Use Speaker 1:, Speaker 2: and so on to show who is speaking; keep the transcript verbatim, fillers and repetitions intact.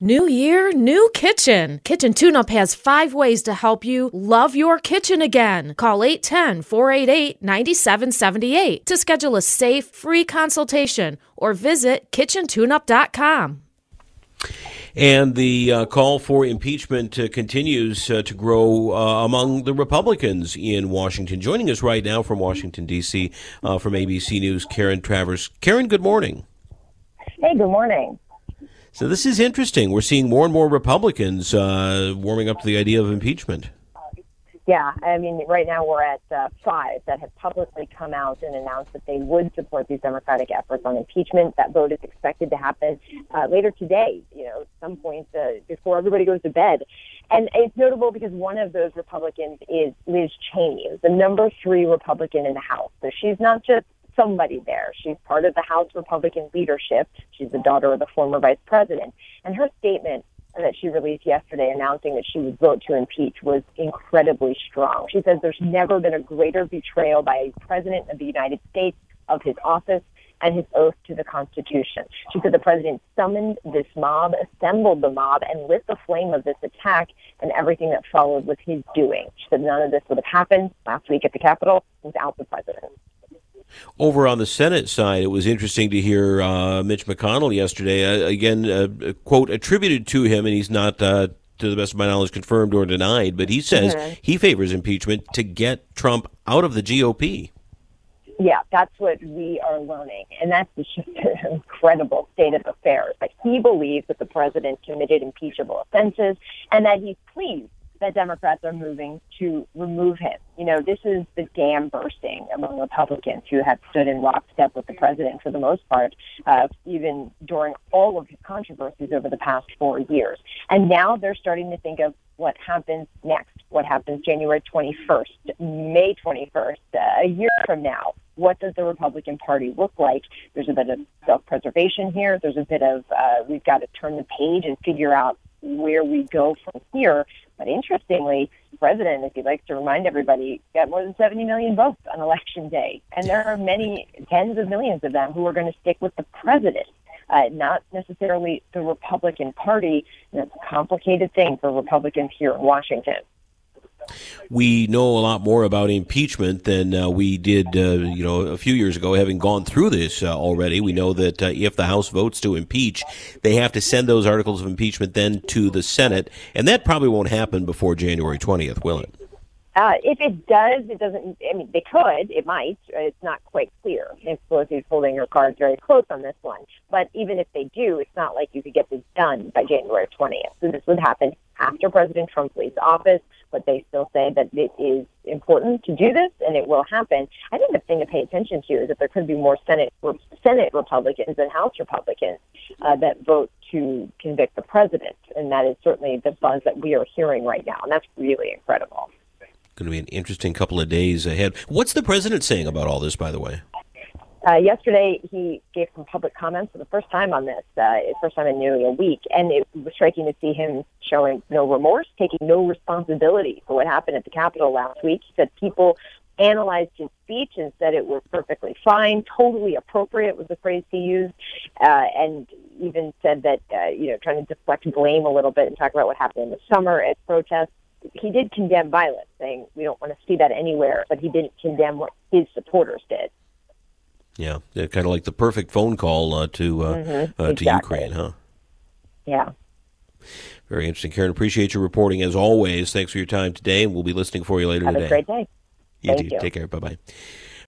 Speaker 1: New year, new kitchen. Kitchen Tune-Up has five ways to help you love your kitchen again. Call eight one zero, four eight eight, nine seven seven eight to schedule a safe, free consultation or visit kitchen tune up dot com.
Speaker 2: And the uh, call for impeachment uh, continues uh, to grow uh, among the Republicans in Washington. Joining us right now from Washington, D C, uh, from A B C News, Karen Travers. Karen, good morning.
Speaker 3: Hey, good morning.
Speaker 2: So this is interesting. We're seeing more and more Republicans uh, warming up to the idea of impeachment.
Speaker 3: Yeah, I mean, right now we're at uh, five that have publicly come out and announced that they would support these Democratic efforts on impeachment. That vote is expected to happen uh, later today, you know, at some point uh, before everybody goes to bed. And it's notable because one of those Republicans is Liz Cheney, the number three Republican in the House. So she's not just somebody there. She's part of the House Republican leadership. She's the daughter of the former vice president. And her statement that she released yesterday announcing that she would vote to impeach was incredibly strong. She says there's never been a greater betrayal by a president of the United States of his office and his oath to the Constitution. She said the president summoned this mob, assembled the mob, and lit the flame of this attack, and everything that followed was his doing. She said none of this would have happened last week at the Capitol without the president.
Speaker 2: Over on the Senate side, it was interesting to hear uh, Mitch McConnell yesterday, uh, again, uh, quote, attributed to him, and he's not, uh, to the best of my knowledge, confirmed or denied, but he says mm-hmm. he favors impeachment to get Trump out of the G O P.
Speaker 3: Yeah, that's what we are learning, and that's just an incredible state of affairs. Like, he believes that the president committed impeachable offenses and that he's pleased that Democrats are moving to remove him. You know, this is the dam bursting among Republicans who have stood in lockstep with the president for the most part, uh, even during all of his controversies over the past four years. And now they're starting to think of what happens next, what happens January twenty-first, May twenty-first, uh, a year from now. What does the Republican Party look like? There's a bit of self-preservation here. There's a bit of, uh, we've got to turn the page and figure out where we go from here. But interestingly, the president, if he likes to remind everybody, got more than seventy million votes on Election Day. And there are many, tens of millions of them who are going to stick with the president, uh, not necessarily the Republican Party. And that's a complicated thing for Republicans here in Washington.
Speaker 2: We know a lot more about impeachment than uh, we did, uh, you know, a few years ago, having gone through this uh, already. We know that uh, if the House votes to impeach, they have to send those articles of impeachment then to the Senate, and that probably won't happen before January twentieth, will it?
Speaker 3: Uh, if it does, it doesn't, I mean, they could, it might, it's not quite clear. If Pelosi's holding her cards very close on this one. But even if they do, it's not like you could get this done by January twentieth. So this would happen after President Trump leaves office, but they still say that it is important to do this, and it will happen. I think the thing to pay attention to is that there could be more Senate Senate Republicans than House Republicans uh, that vote to convict the president, and that is certainly the buzz that we are hearing right now, and that's really incredible.
Speaker 2: Going to be an interesting couple of days ahead. What's the president saying about all this, by the way?
Speaker 3: Uh, yesterday, he gave some public comments for the first time on this, uh, first time in nearly a week, and it was striking to see him showing no remorse, taking no responsibility for what happened at the Capitol last week. He said people analyzed his speech and said it was perfectly fine, totally appropriate was the phrase he used, uh, and even said that, uh, you know, trying to deflect blame a little bit and talk about what happened in the summer at protests. He did condemn violence, saying we don't want to see that anywhere, but he didn't condemn what his supporters did.
Speaker 2: Yeah, yeah, kind of like the perfect phone call uh, to uh,
Speaker 3: mm-hmm,
Speaker 2: uh,
Speaker 3: exactly.
Speaker 2: to Ukraine, huh?
Speaker 3: Yeah.
Speaker 2: Very interesting, Karen. Appreciate your reporting as always. Thanks for your time today, and we'll be listening for you later
Speaker 3: Have
Speaker 2: today.
Speaker 3: Have a great day.
Speaker 2: You
Speaker 3: Thank
Speaker 2: too.
Speaker 3: you.
Speaker 2: Take care. Bye bye.